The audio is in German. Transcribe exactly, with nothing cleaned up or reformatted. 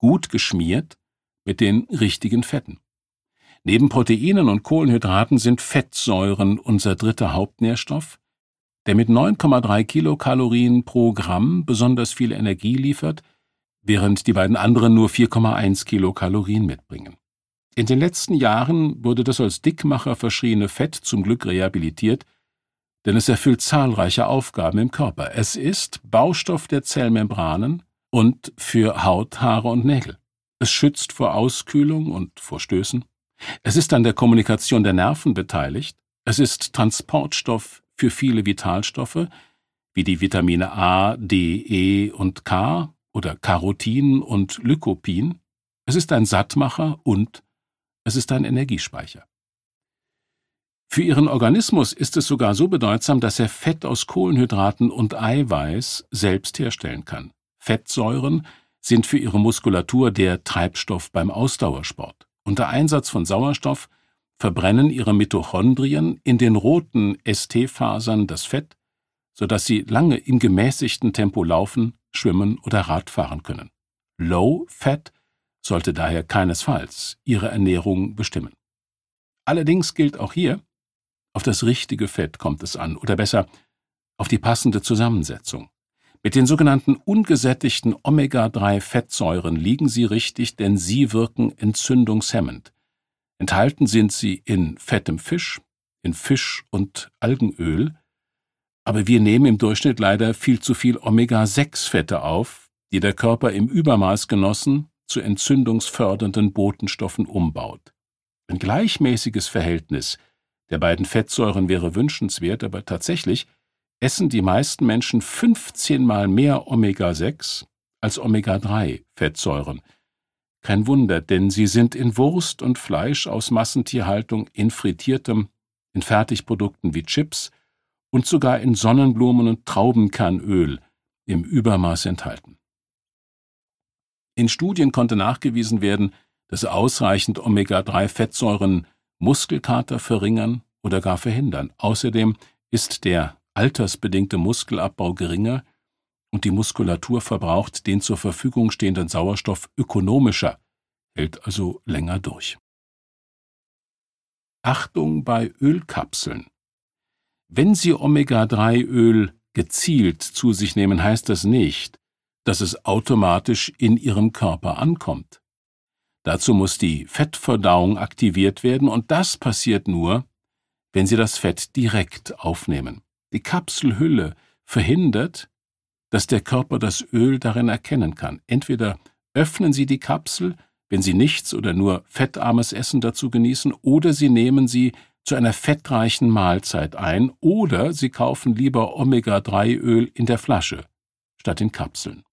gut geschmiert, mit den richtigen Fetten. Neben Proteinen und Kohlenhydraten sind Fettsäuren unser dritter Hauptnährstoff, der mit neun Komma drei Kilokalorien pro Gramm besonders viel Energie liefert, während die beiden anderen nur vier Komma eins Kilokalorien mitbringen. In den letzten Jahren wurde das als Dickmacher verschriene Fett zum Glück rehabilitiert, denn es erfüllt zahlreiche Aufgaben im Körper. Es ist Baustoff der Zellmembranen und für Haut, Haare und Nägel. Es schützt vor Auskühlung und vor Stößen. Es ist an der Kommunikation der Nerven beteiligt. Es ist Transportstoff für viele Vitalstoffe, wie die Vitamine A, D, E und K oder Carotin und Lycopin. Es ist ein Sattmacher und es ist ein Energiespeicher. Für Ihren Organismus ist es sogar so bedeutsam, dass er Fett aus Kohlenhydraten und Eiweiß selbst herstellen kann. Fettsäuren sind für Ihre Muskulatur der Treibstoff beim Ausdauersport. Unter Einsatz von Sauerstoff verbrennen Ihre Mitochondrien in den roten S T-Fasern das Fett, sodass Sie lange im gemäßigten Tempo laufen, schwimmen oder Radfahren können. Low Fat sollte daher keinesfalls Ihre Ernährung bestimmen. Allerdings gilt auch hier, auf das richtige Fett kommt es an, oder besser, auf die passende Zusammensetzung. Mit den sogenannten ungesättigten Omega drei Fettsäuren liegen Sie richtig, denn sie wirken entzündungshemmend. Enthalten sind sie in fettem Fisch, in Fisch- und Algenöl, aber wir nehmen im Durchschnitt leider viel zu viel Omega sechs Fette auf, die der Körper im Übermaß genossen zu entzündungsfördernden Botenstoffen umbaut. Ein gleichmäßiges Verhältnis der beiden Fettsäuren wäre wünschenswert, aber tatsächlich essen die meisten Menschen fünfzehn Mal mehr Omega sechs als Omega drei Fettsäuren. Kein Wunder, denn sie sind in Wurst und Fleisch aus Massentierhaltung, in frittiertem, in Fertigprodukten wie Chips und sogar in Sonnenblumen- und Traubenkernöl im Übermaß enthalten. In Studien konnte nachgewiesen werden, dass ausreichend Omega drei Fettsäuren Muskelkater verringern oder gar verhindern. Außerdem ist der altersbedingte Muskelabbau geringer und die Muskulatur verbraucht den zur Verfügung stehenden Sauerstoff ökonomischer, hält also länger durch. Achtung bei Ölkapseln. Wenn Sie Omega drei Öl gezielt zu sich nehmen, heißt das nicht, dass es automatisch in Ihrem Körper ankommt. Dazu muss die Fettverdauung aktiviert werden und das passiert nur, wenn Sie das Fett direkt aufnehmen. Die Kapselhülle verhindert, dass der Körper das Öl darin erkennen kann. Entweder öffnen Sie die Kapsel, wenn Sie nichts oder nur fettarmes Essen dazu genießen, oder Sie nehmen sie zu einer fettreichen Mahlzeit ein, oder Sie kaufen lieber Omega drei Öl in der Flasche statt in Kapseln.